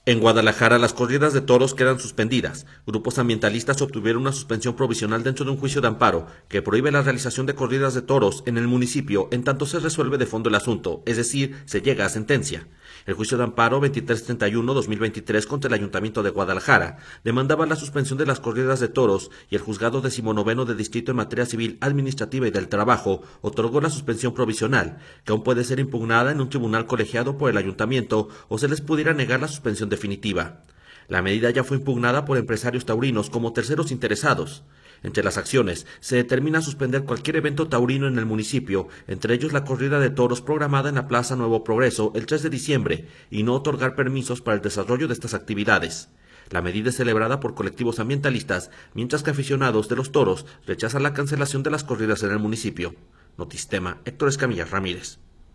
En Guadalajara, las corridas de toros quedan suspendidas. Grupos ambientalistas obtuvieron una suspensión provisional dentro de un juicio de amparo que prohíbe la realización de corridas de toros en el municipio en tanto se resuelve de fondo el asunto, es decir, se llega a sentencia. El juicio de amparo 2331-2023 contra el Ayuntamiento de Guadalajara demandaba la suspensión de las corridas de toros y el Juzgado 19º de Distrito en Materia Civil, Administrativa y del Trabajo otorgó la suspensión provisional, que aún puede ser impugnada en un tribunal colegiado por el Ayuntamiento o se les pudiera negar la suspensión definitiva. La medida ya fue impugnada por empresarios taurinos como terceros interesados. Entre las acciones, se determina suspender cualquier evento taurino en el municipio, entre ellos la corrida de toros programada en la Plaza Nuevo Progreso el 3 de diciembre, y no otorgar permisos para el desarrollo de estas actividades. La medida es celebrada por colectivos ambientalistas, mientras que aficionados de los toros rechazan la cancelación de las corridas en el municipio. Notistema, Héctor Escamilla Ramírez.